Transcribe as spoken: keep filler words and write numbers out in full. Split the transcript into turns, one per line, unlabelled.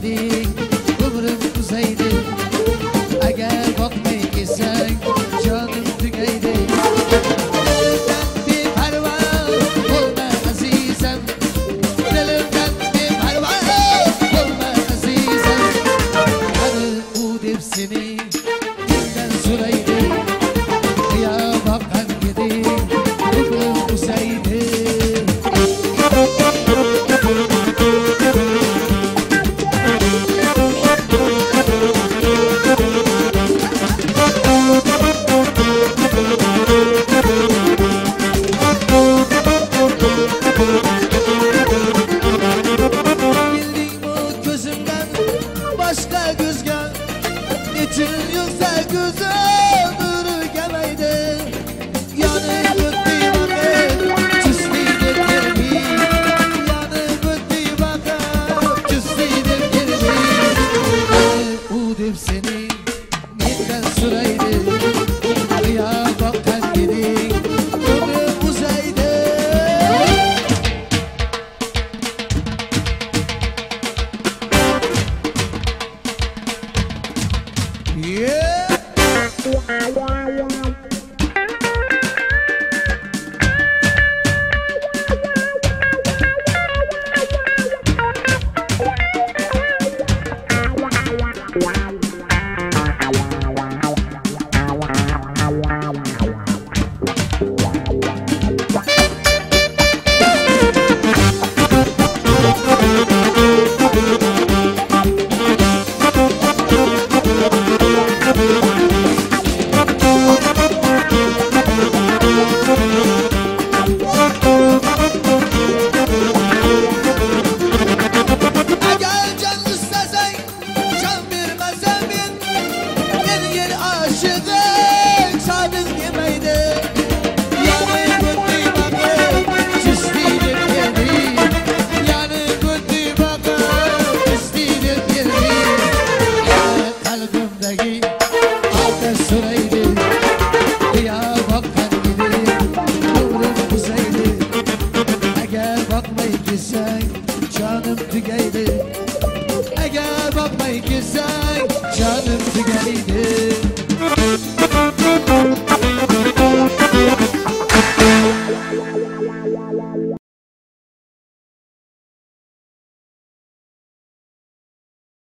eding, umrim uzaydi. Agar boqmay kelsang, jonim tugaydi. Dilimdan beparvo bo'lma azizam, dilimdan beparvo bo'lma azizam. Qani u deb seni mendan so'raydi, qiyo boqqan eding, umrim uzaydi. Başka gözga niçin yoksa güzel durgamaydi. Yanıp o'tdi vaqt chustiydi keldi, yanıp o'tdi vaqt chustiydi keldi. U deb seni mendan so'raydi, qiyo boqqan eding, umrim uzaydi. Yeah. Canım tugaydi, agar boqmay kelsang, jonim tugaydi.